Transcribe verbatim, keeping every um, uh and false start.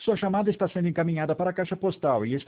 Sua chamada está sendo encaminhada para a caixa postal e está